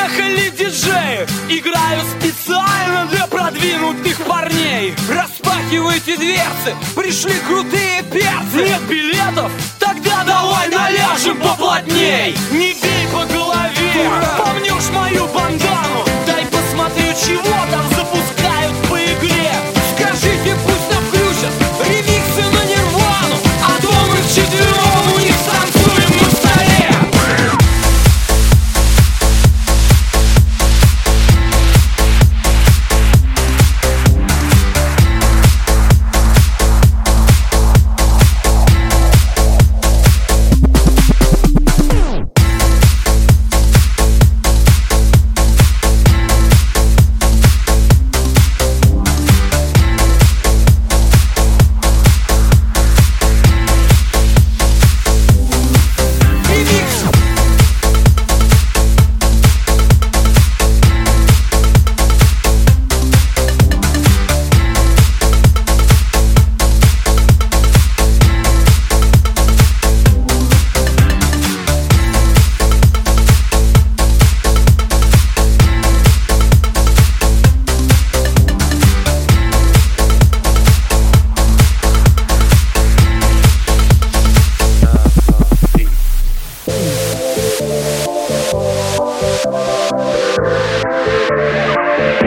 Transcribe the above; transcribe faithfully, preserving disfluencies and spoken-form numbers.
Приехали диджеи, играю специально для продвинутых парней. Распахивайте дверцы, пришли крутые перцы. Нет билетов? Тогда давай наляжем поплотней. Не бей по голове, помнешь мою бандану? Дай посмотрю, чего там запускают по игре. Скажите, пусть нам включат ремиксы на Нирвану, а то мы вчетвером у них танцуем на столе. We'll be right back.